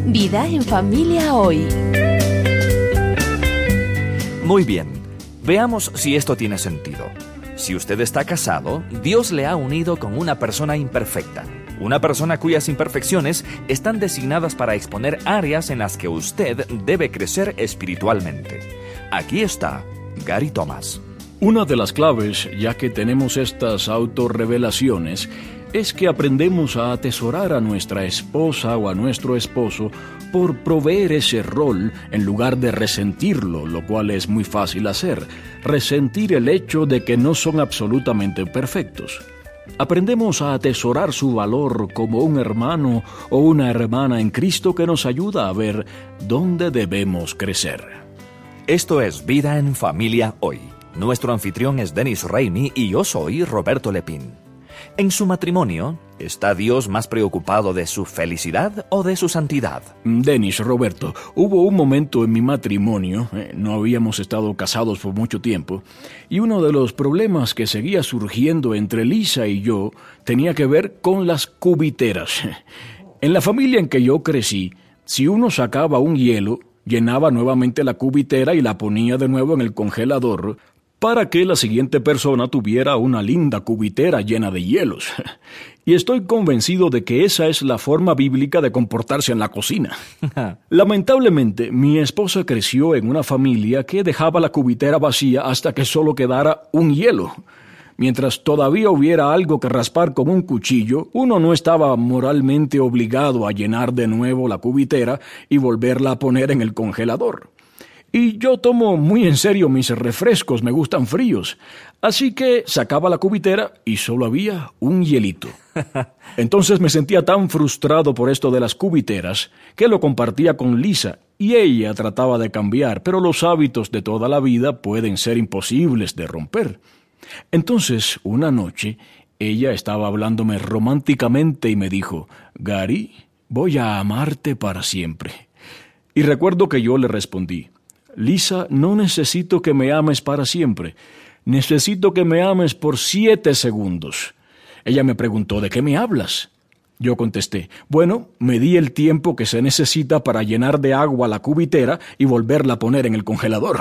Vida en familia hoy. Muy bien, veamos si esto tiene sentido. Si usted está casado, Dios le ha unido con una persona imperfecta. Una persona cuyas imperfecciones están designadas para exponer áreas en las que usted debe crecer espiritualmente. Aquí está Gary Thomas. Una de las claves, ya que tenemos estas autorrevelaciones, es que aprendemos a atesorar a nuestra esposa o a nuestro esposo por proveer ese rol en lugar de resentirlo, lo cual es muy fácil hacer, resentir el hecho de que no son absolutamente perfectos. Aprendemos a atesorar su valor como un hermano o una hermana en Cristo que nos ayuda a ver dónde debemos crecer. Esto es Vida en Familia Hoy. Nuestro anfitrión es Dennis Raimi y yo soy Roberto Lepín. En su matrimonio, ¿está Dios más preocupado de su felicidad o de su santidad? Dennis, Roberto, hubo un momento en mi matrimonio, no habíamos estado casados por mucho tiempo, y uno de los problemas que seguía surgiendo entre Lisa y yo tenía que ver con las cubiteras. En la familia en que yo crecí, si uno sacaba un hielo, llenaba nuevamente la cubitera y la ponía de nuevo en el congelador para que la siguiente persona tuviera una linda cubitera llena de hielos. Y estoy convencido de que esa es la forma bíblica de comportarse en la cocina. Lamentablemente, mi esposa creció en una familia que dejaba la cubitera vacía hasta que solo quedara un hielo. Mientras todavía hubiera algo que raspar con un cuchillo, uno no estaba moralmente obligado a llenar de nuevo la cubitera y volverla a poner en el congelador. Y yo tomo muy en serio mis refrescos, me gustan fríos. Así que sacaba la cubitera y solo había un hielito. Entonces me sentía tan frustrado por esto de las cubiteras que lo compartía con Lisa y ella trataba de cambiar, pero los hábitos de toda la vida pueden ser imposibles de romper. Entonces, una noche, ella estaba hablándome románticamente y me dijo: «Gary, voy a amarte para siempre». Y recuerdo que yo le respondí: «Lisa, no necesito que me ames para siempre. Necesito que me ames por 7 segundos». Ella me preguntó: «¿De qué me hablas?». Yo contesté: «Bueno, me di el tiempo que se necesita para llenar de agua la cubitera y volverla a poner en el congelador».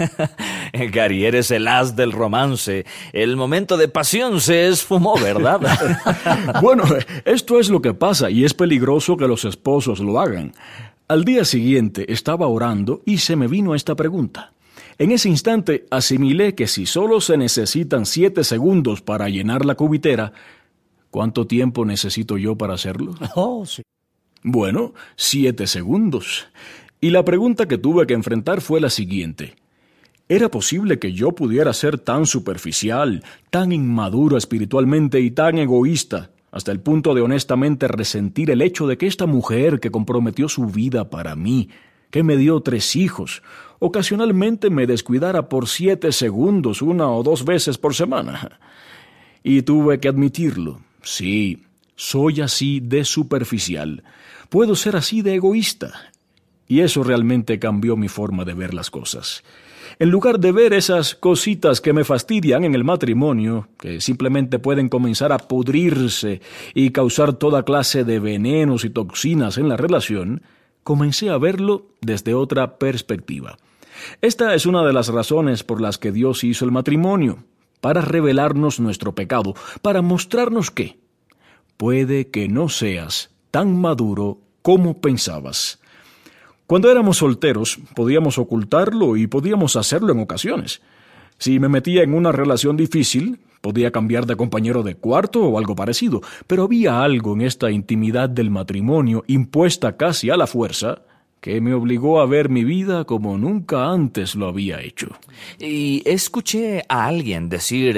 Gary, eres el as del romance. El momento de pasión se esfumó, ¿verdad? Bueno, esto es lo que pasa y es peligroso que los esposos lo hagan. Al día siguiente estaba orando y se me vino esta pregunta. En ese instante asimilé que si solo se necesitan 7 segundos para llenar la cubitera, ¿cuánto tiempo necesito yo para hacerlo? Sí. Bueno, 7 segundos. Y la pregunta que tuve que enfrentar fue la siguiente. ¿Era posible que yo pudiera ser tan superficial, tan inmaduro espiritualmente y tan egoísta, hasta el punto de honestamente resentir el hecho de que esta mujer que comprometió su vida para mí, que me dio 3 hijos, ocasionalmente me descuidara por 7 segundos 1 o 2 veces por semana? Y tuve que admitirlo. Sí, soy así de superficial. Puedo ser así de egoísta. Y eso realmente cambió mi forma de ver las cosas. En lugar de ver esas cositas que me fastidian en el matrimonio, que simplemente pueden comenzar a pudrirse y causar toda clase de venenos y toxinas en la relación, comencé a verlo desde otra perspectiva. Esta es una de las razones por las que Dios hizo el matrimonio, para revelarnos nuestro pecado, para mostrarnos que puede que no seas tan maduro como pensabas. Cuando éramos solteros, podíamos ocultarlo y podíamos hacerlo en ocasiones. Si me metía en una relación difícil, podía cambiar de compañero de cuarto o algo parecido, pero había algo en esta intimidad del matrimonio, impuesta casi a la fuerza, que me obligó a ver mi vida como nunca antes lo había hecho. Y escuché a alguien decir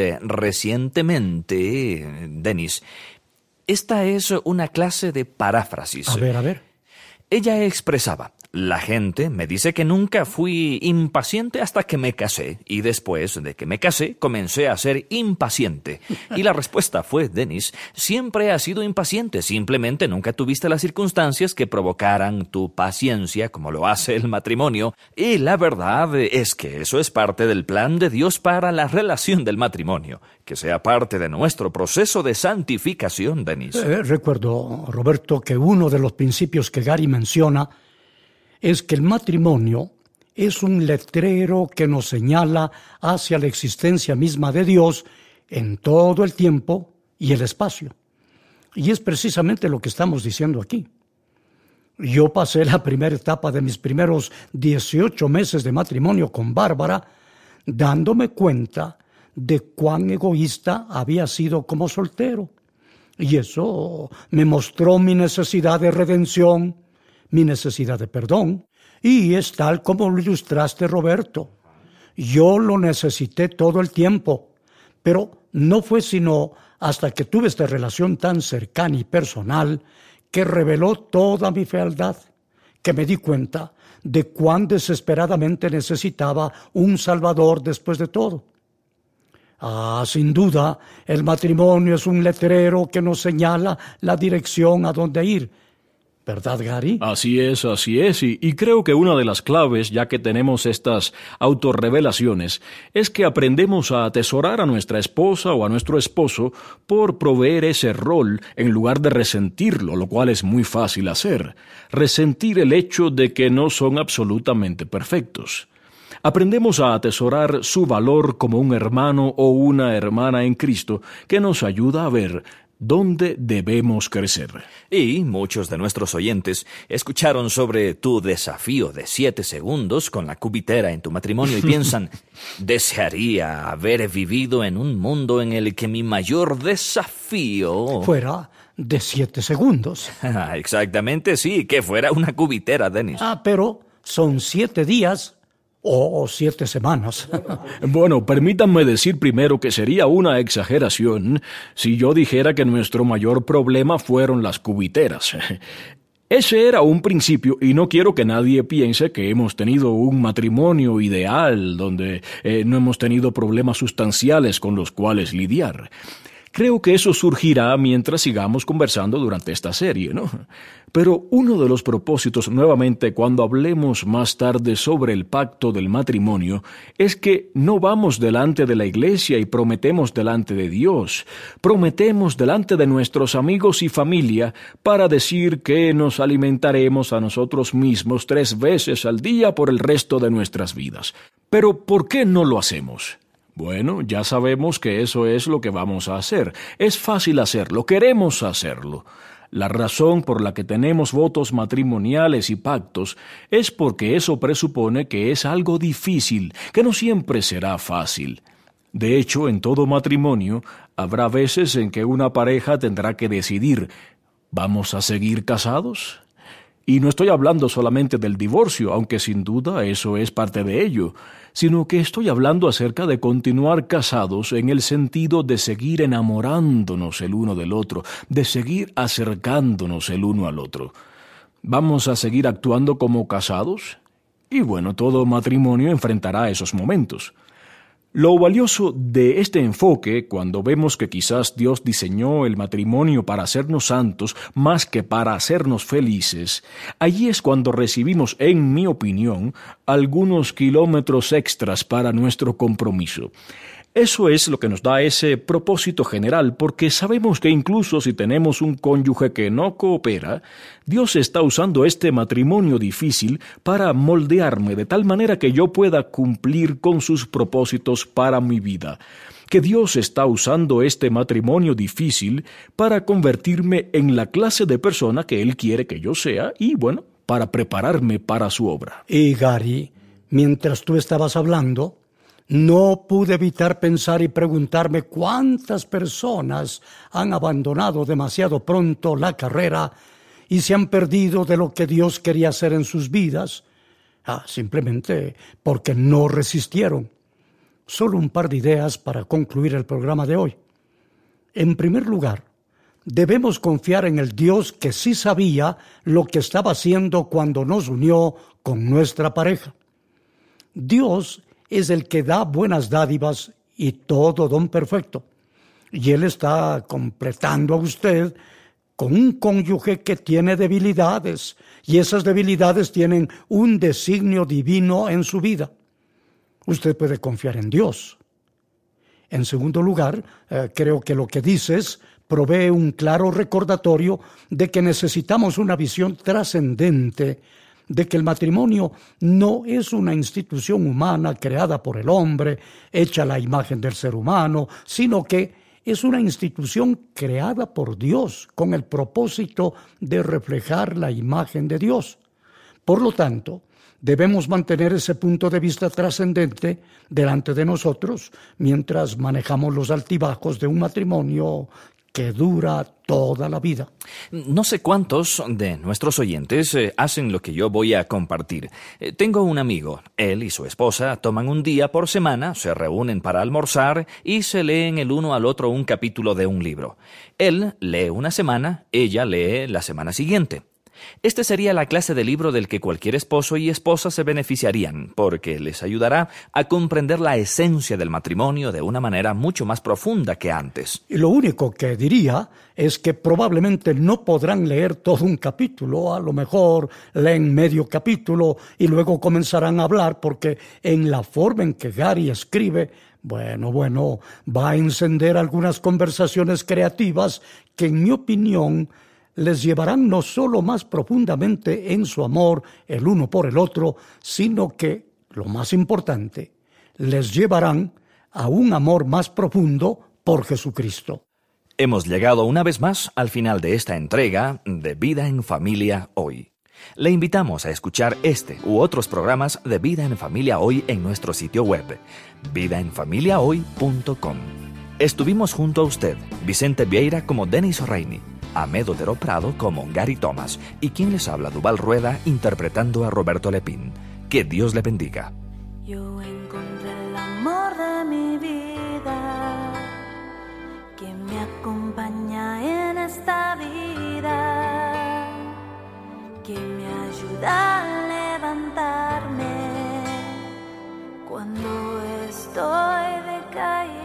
recientemente, Dennis, esta es una clase de paráfrasis. A ver. Ella expresaba: La gente me dice que nunca fui impaciente hasta que me casé, y después de que me casé comencé a ser impaciente. Y la respuesta fue, Dennis, siempre has sido impaciente, simplemente nunca tuviste las circunstancias que provocaran tu paciencia como lo hace el matrimonio. Y la verdad es que eso es parte del plan de Dios para la relación del matrimonio, que sea parte de nuestro proceso de santificación, Dennis. Recuerdo, Roberto, que uno de los principios que Gary menciona es que el matrimonio es un letrero que nos señala hacia la existencia misma de Dios en todo el tiempo y el espacio. Y es precisamente lo que estamos diciendo aquí. Yo pasé la primera etapa de mis primeros 18 meses de matrimonio con Bárbara dándome cuenta de cuán egoísta había sido como soltero. Y eso me mostró mi necesidad de redención, mi necesidad de perdón, y es tal como lo ilustraste, Roberto. Yo lo necesité todo el tiempo, pero no fue sino hasta que tuve esta relación tan cercana y personal que reveló toda mi fealdad, que me di cuenta de cuán desesperadamente necesitaba un Salvador después de todo. Sin duda, el matrimonio es un letrero que nos señala la dirección a dónde ir. ¿Verdad, Gary? Así es, y creo que una de las claves, ya que tenemos estas autorrevelaciones, es que aprendemos a atesorar a nuestra esposa o a nuestro esposo por proveer ese rol en lugar de resentirlo, lo cual es muy fácil hacer. Resentir el hecho de que no son absolutamente perfectos. Aprendemos a atesorar su valor como un hermano o una hermana en Cristo que nos ayuda a ver dónde debemos crecer. Y muchos de nuestros oyentes escucharon sobre tu desafío de 7 segundos con la cubitera en tu matrimonio y piensan, desearía haber vivido en un mundo en el que mi mayor desafío fuera de 7 segundos. Exactamente, sí, que fuera una cubitera, Dennis. Pero son 7 días o 7 semanas. Bueno, permítanme decir primero que sería una exageración si yo dijera que nuestro mayor problema fueron las cubiteras. Ese era un principio y no quiero que nadie piense que hemos tenido un matrimonio ideal donde no hemos tenido problemas sustanciales con los cuales lidiar. Creo que eso surgirá mientras sigamos conversando durante esta serie, ¿no? Pero uno de los propósitos, nuevamente, cuando hablemos más tarde sobre el pacto del matrimonio, es que no vamos delante de la iglesia y prometemos delante de Dios. Prometemos delante de nuestros amigos y familia para decir que nos alimentaremos a nosotros mismos 3 veces al día por el resto de nuestras vidas. Pero, ¿por qué no lo hacemos? Bueno, ya sabemos que eso es lo que vamos a hacer. Es fácil hacerlo, queremos hacerlo. La razón por la que tenemos votos matrimoniales y pactos es porque eso presupone que es algo difícil, que no siempre será fácil. De hecho, en todo matrimonio habrá veces en que una pareja tendrá que decidir, ¿vamos a seguir casados? Y no estoy hablando solamente del divorcio, aunque sin duda eso es parte de ello, sino que estoy hablando acerca de continuar casados en el sentido de seguir enamorándonos el uno del otro, de seguir acercándonos el uno al otro. ¿Vamos a seguir actuando como casados? Y bueno, todo matrimonio enfrentará esos momentos. Lo valioso de este enfoque, cuando vemos que quizás Dios diseñó el matrimonio para hacernos santos más que para hacernos felices, allí es cuando recibimos, en mi opinión, algunos kilómetros extras para nuestro compromiso. Eso es lo que nos da ese propósito general, porque sabemos que incluso si tenemos un cónyuge que no coopera, Dios está usando este matrimonio difícil para moldearme de tal manera que yo pueda cumplir con sus propósitos para mi vida. Que Dios está usando este matrimonio difícil para convertirme en la clase de persona que Él quiere que yo sea y, bueno, para prepararme para su obra. Y Gary, mientras tú estabas hablando, no pude evitar pensar y preguntarme cuántas personas han abandonado demasiado pronto la carrera y se han perdido de lo que Dios quería hacer en sus vidas, simplemente porque no resistieron. Solo un par de ideas para concluir el programa de hoy. En primer lugar, debemos confiar en el Dios que sí sabía lo que estaba haciendo cuando nos unió con nuestra pareja. Dios es el que da buenas dádivas y todo don perfecto. Y Él está completando a usted con un cónyuge que tiene debilidades, y esas debilidades tienen un designio divino en su vida. Usted puede confiar en Dios. En segundo lugar, creo que lo que dices provee un claro recordatorio de que necesitamos una visión trascendente, de que el matrimonio no es una institución humana creada por el hombre, hecha a la imagen del ser humano, sino que es una institución creada por Dios con el propósito de reflejar la imagen de Dios. Por lo tanto, debemos mantener ese punto de vista trascendente delante de nosotros mientras manejamos los altibajos de un matrimonio que dura toda la vida. No sé cuántos de nuestros oyentes hacen lo que yo voy a compartir. Tengo un amigo. Él y su esposa toman un día por semana, se reúnen para almorzar y se leen el uno al otro un capítulo de un libro. Él lee una semana, ella lee la semana siguiente. Este sería la clase de libro del que cualquier esposo y esposa se beneficiarían, porque les ayudará a comprender la esencia del matrimonio de una manera mucho más profunda que antes. Y lo único que diría es que probablemente no podrán leer todo un capítulo, a lo mejor leen medio capítulo y luego comenzarán a hablar, porque en la forma en que Gary escribe, bueno, va a encender algunas conversaciones creativas que, en mi opinión, les llevarán no solo más profundamente en su amor el uno por el otro, sino que, lo más importante, les llevarán a un amor más profundo por Jesucristo. Hemos llegado una vez más al final de esta entrega de Vida en Familia Hoy. Le invitamos a escuchar este u otros programas de Vida en Familia Hoy en nuestro sitio web, vidaenfamiliahoy.com. Estuvimos junto a usted, Vicente Vieira como Denis Reini, Ahmed Otero Prado como Gary Thomas y quien les habla, Duval Rueda, interpretando a Roberto Lepín. Que Dios le bendiga. Yo encontré el amor de mi vida, que me acompaña en esta vida, que me ayuda a levantarme cuando estoy decaída.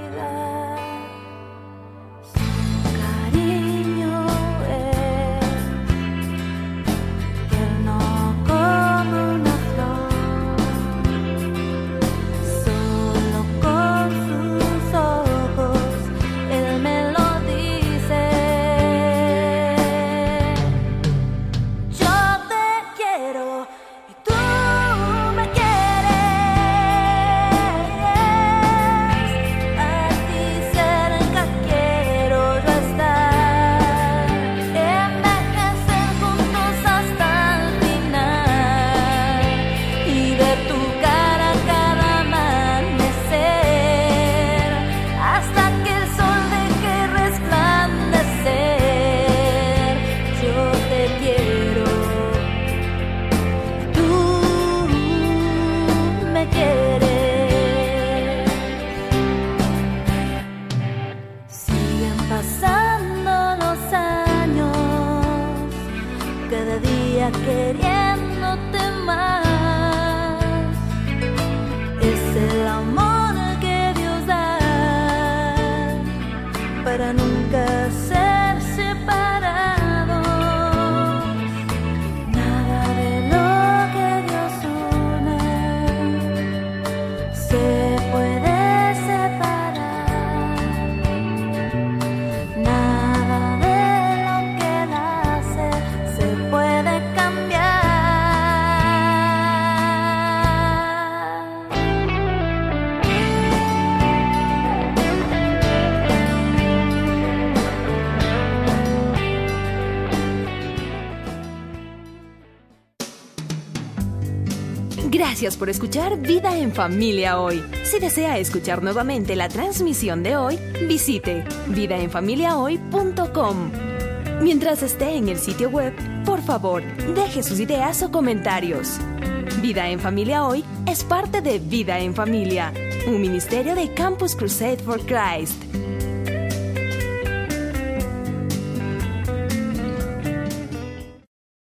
Queriéndote más, es el amor que Dios da para nunca ser separados. Nada de lo que Dios une se puede separar. Nada de lo que Él hace se puede cambiar. Gracias por escuchar Vida en Familia Hoy. Si desea escuchar nuevamente la transmisión de hoy, visite vidaenfamiliahoy.com. Mientras esté en el sitio web, por favor, deje sus ideas o comentarios. Vida en Familia Hoy es parte de Vida en Familia, un ministerio de Campus Crusade for Christ.